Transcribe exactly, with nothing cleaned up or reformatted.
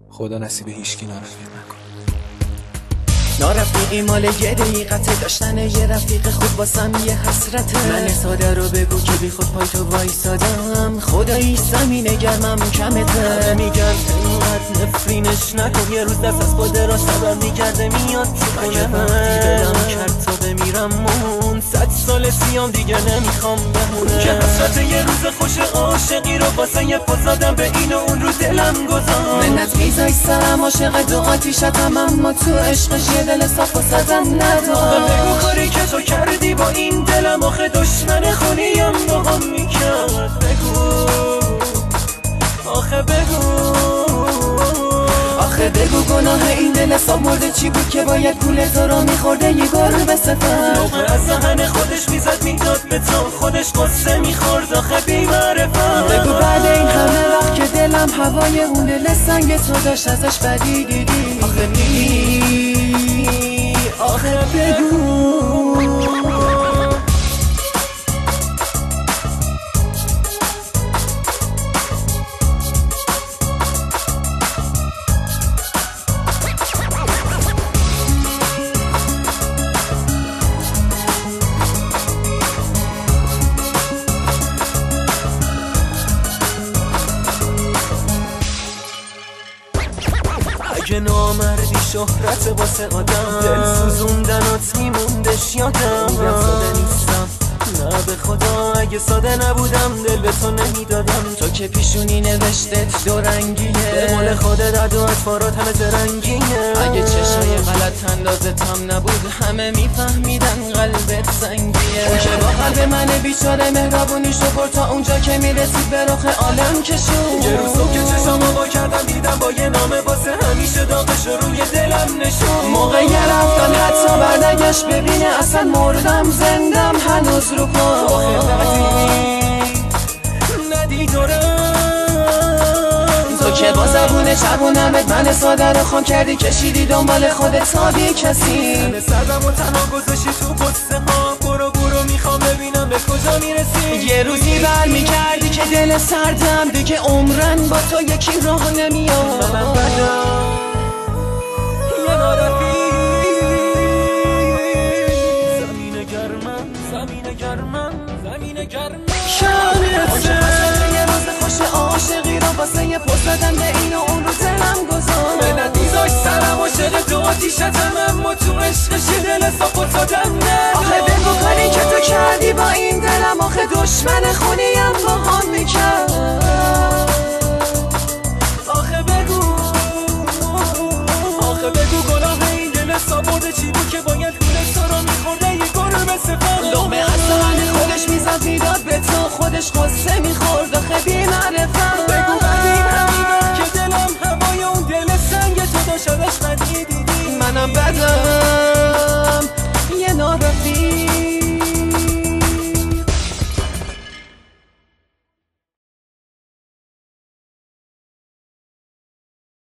خدا نصیب هیچکی نارفیق نکن. نارفیقی مال یه دقیقته، داشتن یه رفیق خوب واسم یه حسرته. من ساده رو بگو که بی خود پای تو وایسادم، خدایی زمین گرمم کمته. میگن اینقدر نفرینش نکن، یه روز دست از پا دراز صبر میکرده میاد تو خونه. دلم کرد تا بمیرم مون، صد سال سیام دیگه نمیخوام بمونه. که حسرت یه روز خوش عاشقی رو واسه یه پازادم به این و اون رو دلم گذار. منت میزای سرم عاشق دو آتیشتم، اما تو عشقش یه دل صاف و سزم ندار. بگو کاری که تو کردی با این دلم، آخه دشمن خونیم نقام میکرد. بگو آخه بگو آخه بگو گناه این دل صاف مرده چی بود که باید گول تو رو میخورده یه گل به سفر. لقمه از دهن خودش میزد میداد به تو، خودش قصه میخورد آخه بی معرفت. بگو بعد این همه وقت که دلم هوای اون دل سنگ تو داشت ازش بدی دیدی. آخه بی آخه بگو اگه نامردی شهرت واسه آدم، دل سوزوندنات میموندش یادم. میگم ساده نیستم نه به خدا، اگه ساده نبودم دل به تو نمیدادم. تو که پیشونی نوشتت دو رنگیه، به مال خودت رد و اطفارات همه زرنگیه. اگه چشای غلط اندازتم نبود همه میفهمیدن قلبت سنگیه. اون که با قلب من بیچاره مهربونیشو برد تا اونجا که میرسید به رخ عالم کشون. یه روز صبح که چشامو با کردم دیدم با یه نامه واسه همیشه داغش روی دلم نشون. موقع یه رفتن حتی برنگشت ببینه اصلا مردم زندم هنوز رو پا. آخه ندیدارم تو که با زبون چبونمت من ساده رو خام کردی، کشیدی دنبال خودت تا بی کسی. من سردم و تنها گذاشتی تو قصه ها، برو برو میخوام ببینم به کجا میرسی. یه روزی بر میکردی که دل سردم دیگه عمرن با تو یکی راه نمیاد. منم بدم یه نارفیق، زمین گرمم زمین گرمم زمین گرمم. شانته یه روز خوش عاشقی رو واسه یه پست دادن به این و اون رو دلم گذار. منت میزاش سرم عاشق دو آتیشتم، اما تو عشقش یه دل صاف و سادم ندار. آخه بگو کاری که تو کردی با این دلم، آخه دشمن خونیم با هم میکرد. آخه بگو آخه بگو گناه این دل صاف مرده چی بود که باید گول تو رو میخورده یه گل به سفر. لقمه از دهن خودش میزد میداد به تو، خودش قصه میخورد آخه بی معرفت. بگو بعد این همین که دلم هوای اون دل سنگ تو داشت ازش بدی دیدی. منم بدم